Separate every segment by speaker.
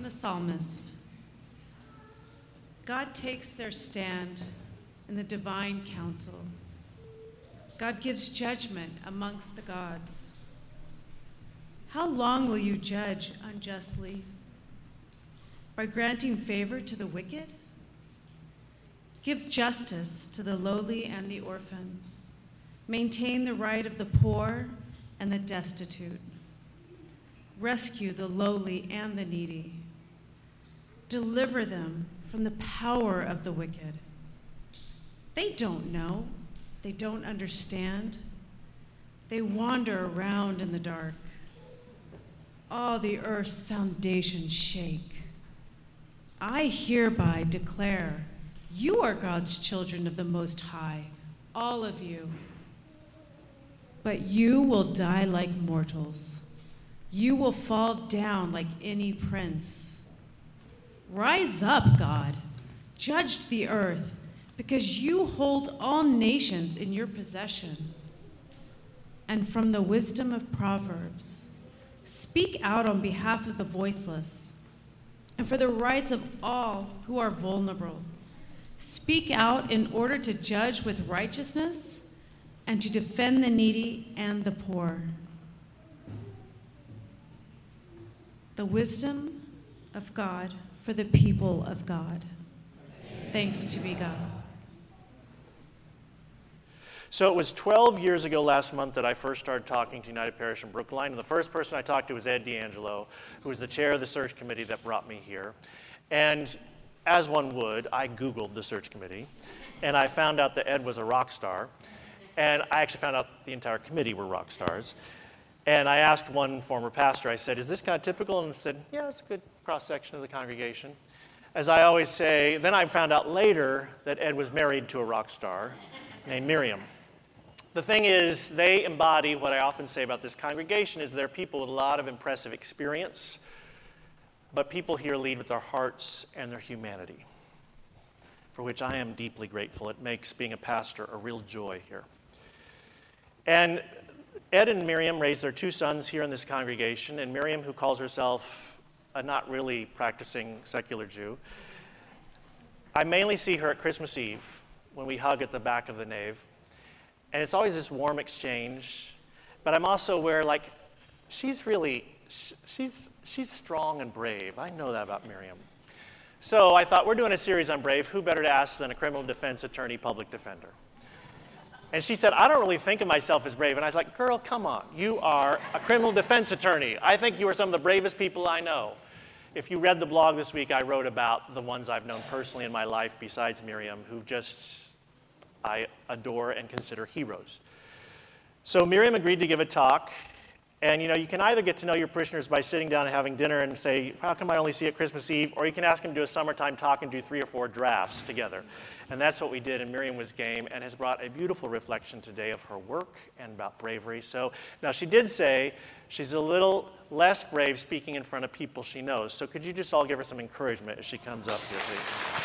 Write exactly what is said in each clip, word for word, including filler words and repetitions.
Speaker 1: the psalmist. God takes their stand in the divine council. God gives judgment amongst the gods. How long will you judge unjustly? By granting favor to the wicked? Give justice to the lowly and the orphan. Maintain the right of the poor and the destitute. Rescue the lowly and the needy. Deliver them from the power of the wicked. They don't know. They don't understand. They wander around in the dark. All the earth's foundations shake. I hereby declare, you are God's children of the Most High, all of you. But you will die like mortals. You will fall down like any prince. Rise up, God. Judge the earth, because you hold all nations in your possession. And from the wisdom of Proverbs, speak out on behalf of the voiceless and for the rights of all who are vulnerable. Speak out in order to judge with righteousness and to defend the needy and the poor. The wisdom of God for the people of God. Thanks to be God.
Speaker 2: So it was twelve years ago last month that I first started talking to United Parish in Brookline, and the first person I talked to was Ed D'Angelo, who was the chair of the search committee that brought me here. And as one would, I Googled the search committee, and I found out that Ed was a rock star, and I actually found out the entire committee were rock stars. And I asked one former pastor, I said, is this kind of typical? And he said, yeah, it's a good cross-section of the congregation. As I always say, then I found out later that Ed was married to a rock star named Miriam. The thing is, they embody what I often say about this congregation is they're people with a lot of impressive experience, but people here lead with their hearts and their humanity, for which I am deeply grateful. It makes being a pastor a real joy here. And Ed and Miriam raised their two sons here in this congregation, and Miriam, who calls herself a not really practicing secular Jew, I mainly see her at Christmas Eve when we hug at the back of the nave. And it's always this warm exchange, but I'm also aware, like, she's really, she's, she's strong and brave. I know that about Miriam. So I thought, we're doing a series on brave. Who better to ask than a criminal defense attorney, public defender? And she said, I don't really think of myself as brave. And I was like, girl, come on. You are a criminal defense attorney. I think you are some of the bravest people I know. If you read the blog this week, I wrote about the ones I've known personally in my life besides Miriam, who just I adore and consider heroes. So Miriam agreed to give a talk. And, you know, you can either get to know your parishioners by sitting down and having dinner and say, how come I only see it Christmas Eve? Or you can ask them to do a summertime talk and do three or four drafts together. And that's what we did, and Miriam was game and has brought a beautiful reflection today of her work and about bravery. So now she did say she's a little less brave speaking in front of people she knows. So could you just all give her some encouragement as she comes up here, please?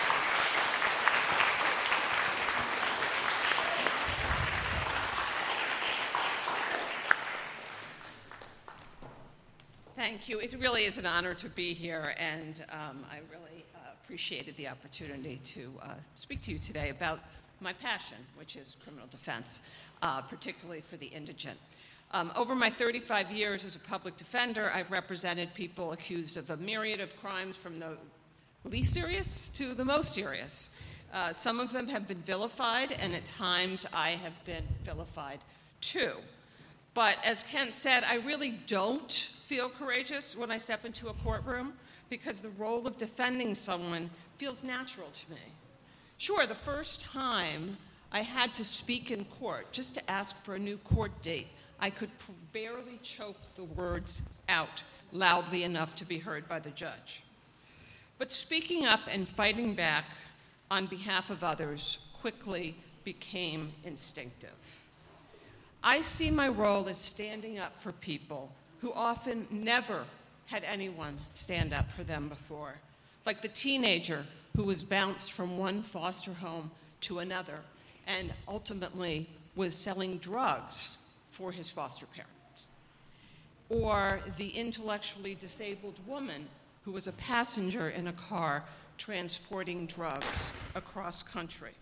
Speaker 3: Thank you. It really is an honor to be here, and um, I really uh, appreciated the opportunity to uh, speak to you today about my passion, which is criminal defense, uh, particularly for the indigent. Um, over my thirty-five years as a public defender, I've represented people accused of a myriad of crimes from the least serious to the most serious. Uh, some of them have been vilified, and at times I have been vilified too. But as Ken said, I really don't feel courageous when I step into a courtroom because the role of defending someone feels natural to me. Sure, the first time I had to speak in court just to ask for a new court date, I could barely choke the words out loudly enough to be heard by the judge. But speaking up and fighting back on behalf of others quickly became instinctive. I see my role as standing up for people who often never had anyone stand up for them before, like the teenager who was bounced from one foster home to another and ultimately was selling drugs for his foster parents, or the intellectually disabled woman who was a passenger in a car transporting drugs across country.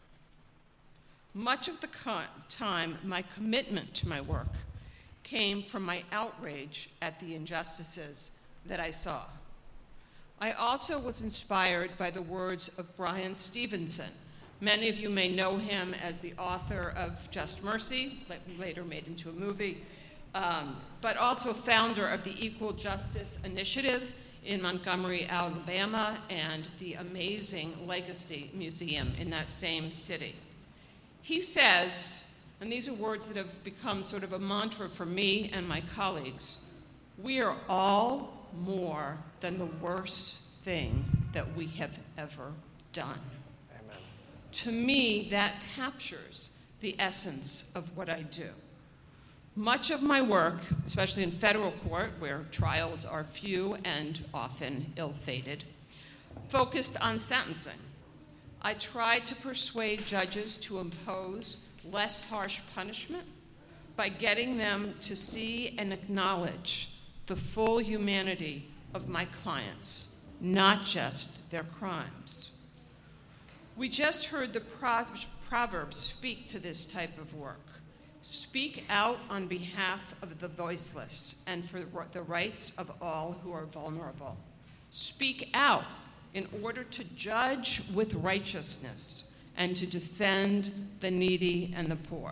Speaker 3: Much of the co- time, my commitment to my work came from my outrage at the injustices that I saw. I also was inspired by the words of Brian Stevenson. Many of you may know him as the author of Just Mercy, later made into a movie, um, but also founder of the Equal Justice Initiative in Montgomery, Alabama, and the amazing Legacy Museum in that same city. He says, and these are words that have become sort of a mantra for me and my colleagues, we are all more than the worst thing that we have ever done.
Speaker 2: Amen.
Speaker 3: To me, that captures the essence of what I do. Much of my work, especially in federal court, where trials are few and often ill-fated, focused on sentencing. I tried to persuade judges to impose less harsh punishment by getting them to see and acknowledge the full humanity of my clients, not just their crimes. We just heard the Pro- Proverbs speak to this type of work. Speak out on behalf of the voiceless and for the rights of all who are vulnerable. Speak out in order to judge with righteousness and to defend the needy and the poor.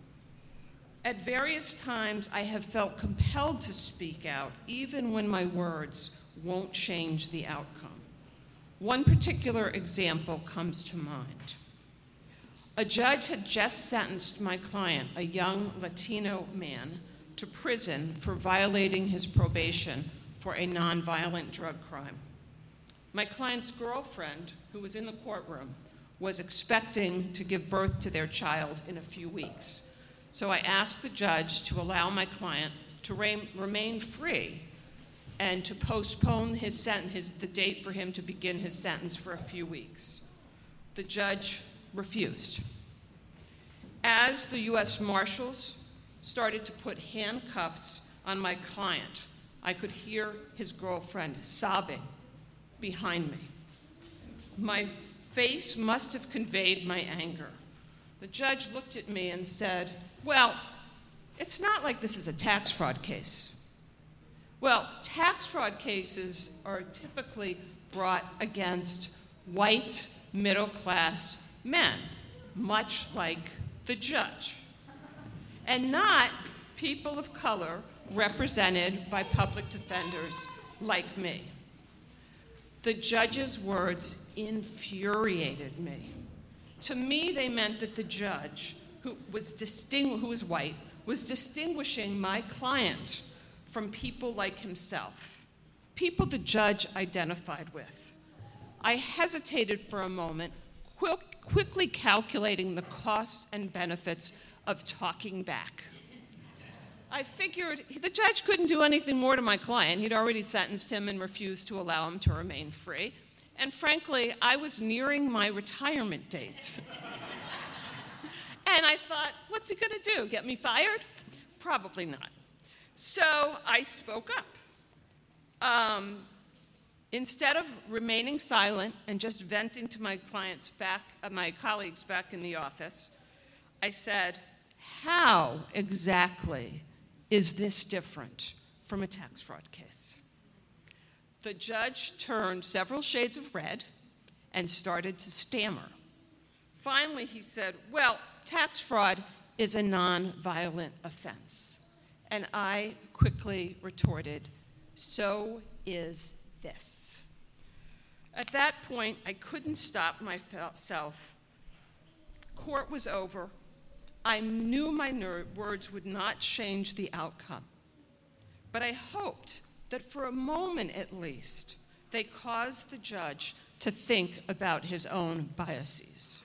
Speaker 3: At various times, I have felt compelled to speak out, even when my words won't change the outcome. One particular example comes to mind. A judge had just sentenced my client, a young Latino man, to prison for violating his probation for a nonviolent drug crime. My client's girlfriend, who was in the courtroom, was expecting to give birth to their child in a few weeks. So I asked the judge to allow my client to re- remain free and to postpone his sentence, his, the date for him to begin his sentence for a few weeks. The judge refused. As the U S Marshals started to put handcuffs on my client, I could hear his girlfriend sobbing behind me. My face must have conveyed my anger. The judge looked at me and said, well, it's not like this is a tax fraud case. Well, tax fraud cases are typically brought against white, middle-class men, much like the judge, and not people of color represented by public defenders like me. The judge's words infuriated me. To me, they meant that the judge, who was distingu- who was white, was distinguishing my client from people like himself, people the judge identified with. I hesitated for a moment, quick, quickly calculating the costs and benefits of talking back. I figured the judge couldn't do anything more to my client. He'd already sentenced him and refused to allow him to remain free. And frankly, I was nearing my retirement date. And I thought, what's he gonna do, get me fired? Probably not. So I spoke up. Um, instead of remaining silent and just venting to my clients back, uh, my colleagues back in the office, I said, how exactly is this different from a tax fraud case? The judge turned several shades of red and started to stammer. Finally, he said, well, tax fraud is a nonviolent offense. And I quickly retorted, so is this. At that point, I couldn't stop myself. Court was over. I knew my ner- words would not change the outcome. But I hoped that for a moment at least, they caused the judge to think about his own biases.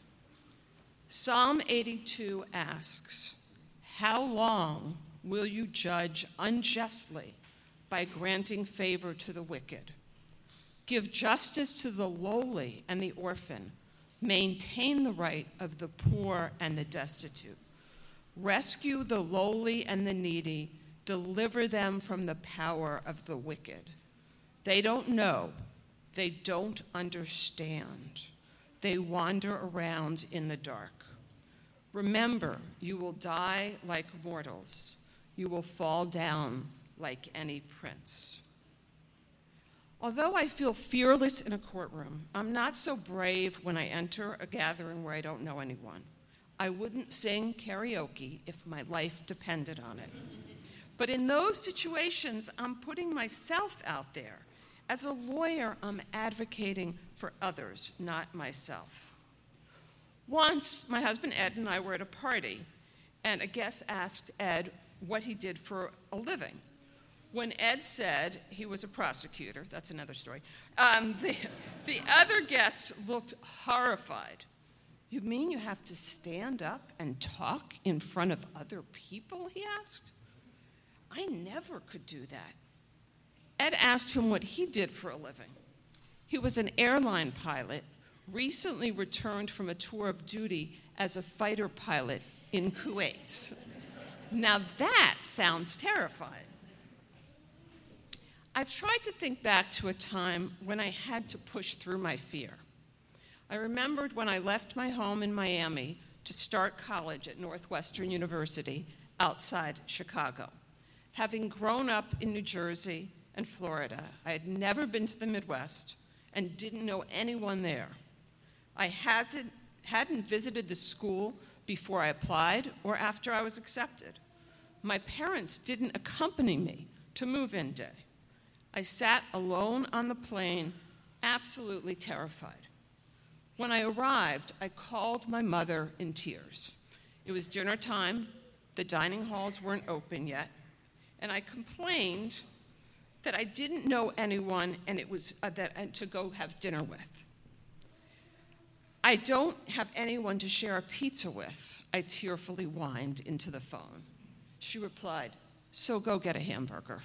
Speaker 3: Psalm eighty-two asks, how long will you judge unjustly by granting favor to the wicked? Give justice to the lowly and the orphan. Maintain the right of the poor and the destitute. Rescue the lowly and the needy. Deliver them from the power of the wicked. They don't know. They don't understand. They wander around in the dark. Remember, you will die like mortals. You will fall down like any prince. Although I feel fearless in a courtroom, I'm not so brave when I enter a gathering where I don't know anyone. I wouldn't sing karaoke if my life depended on it. But in those situations, I'm putting myself out there. As a lawyer, I'm advocating for others, not myself. Once, my husband Ed and I were at a party, and a guest asked Ed what he did for a living. When Ed said he was a prosecutor, that's another story, um, the, the other guest looked horrified. You mean you have to stand up and talk in front of other people, he asked. I never could do that. Ed asked him what he did for a living. He was an airline pilot, recently returned from a tour of duty as a fighter pilot in Kuwait. Now that sounds terrifying. I've tried to think back to a time when I had to push through my fear. I remembered when I left my home in Miami to start college at Northwestern University outside Chicago. Having grown up in New Jersey and Florida, I had never been to the Midwest and didn't know anyone there. I hasn't, hadn't visited the school before I applied or after I was accepted. My parents didn't accompany me to move-in day. I sat alone on the plane, absolutely terrified. When I arrived, I called my mother in tears. It was dinner time, the dining halls weren't open yet, and I complained that I didn't know anyone and it was uh, that and to go have dinner with. I don't have anyone to share a pizza with, I tearfully whined into the phone. She replied, so go get a hamburger.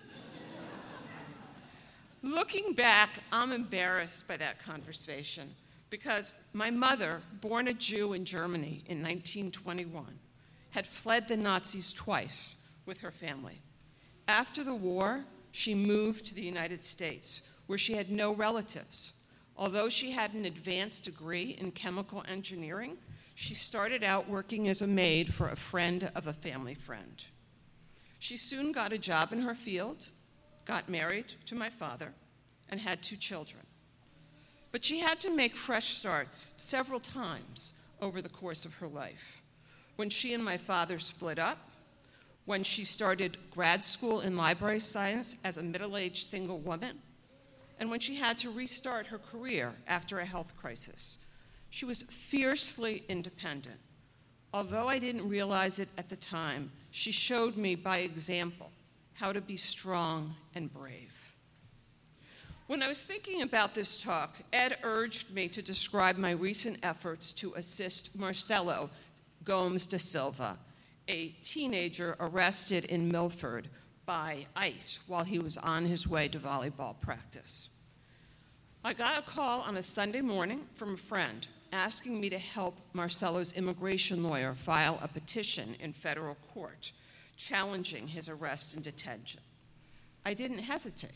Speaker 3: Looking back, I'm embarrassed by that conversation because my mother, born a Jew in Germany in nineteen twenty-one, had fled the Nazis twice with her family. After the war, she moved to the United States, where she had no relatives. Although she had an advanced degree in chemical engineering, she started out working as a maid for a friend of a family friend. She soon got a job in her field, got married to my father, and had two children. But she had to make fresh starts several times over the course of her life. When she and my father split up, when she started grad school in library science as a middle-aged single woman, and when she had to restart her career after a health crisis. She was fiercely independent. Although I didn't realize it at the time, she showed me by example how to be strong and brave. When I was thinking about this talk, Ed urged me to describe my recent efforts to assist Marcelo Gomes da Silva, a teenager arrested in Milford by ICE while he was on his way to volleyball practice. I got a call on a Sunday morning from a friend asking me to help Marcelo's immigration lawyer file a petition in federal court challenging his arrest and detention. I didn't hesitate.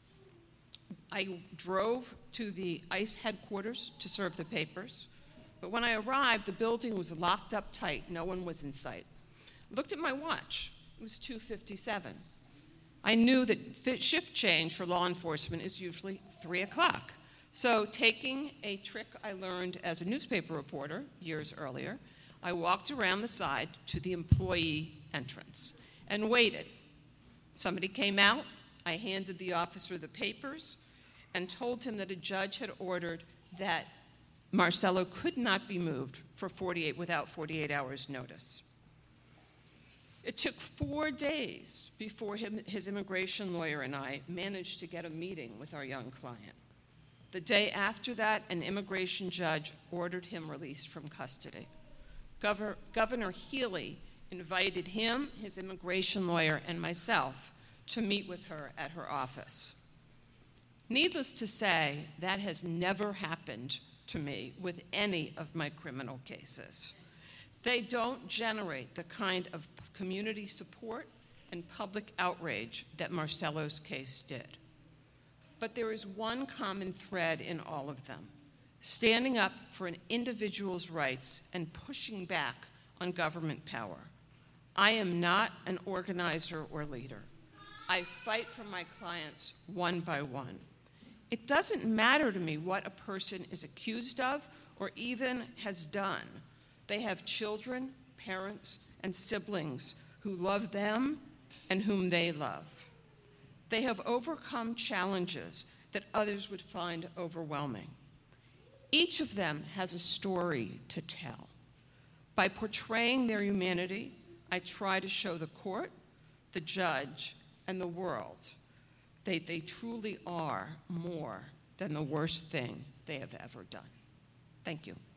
Speaker 3: I drove to the ICE headquarters to serve the papers, but when I arrived, the building was locked up tight. No one was in sight. I looked at my watch. It was two fifty-seven. I knew that shift change for law enforcement is usually three o'clock. So taking a trick I learned as a newspaper reporter years earlier, I walked around the side to the employee entrance and waited. Somebody came out. I handed the officer the papers and told him that a judge had ordered that Marcelo could not be moved for forty-eight without forty-eight hours notice. It took four days before him, his immigration lawyer and I managed to get a meeting with our young client. The day after that, an immigration judge ordered him released from custody. Governor, Governor Healy invited him, his immigration lawyer, and myself to meet with her at her office. Needless to say, that has never happened to me with any of my criminal cases. They don't generate the kind of community support and public outrage that Marcelo's case did. but there is one common thread in all of them: standing up for an individual's rights and pushing back on government power. I am not an organizer or leader. I fight for my clients one by one. It doesn't matter to me what a person is accused of or even has done. They have children, parents, and siblings who love them and whom they love. They have overcome challenges that others would find overwhelming. Each of them has a story to tell. By portraying their humanity, I try to show the court, the judge, and the world that they truly are more than the worst thing they have ever done. Thank you.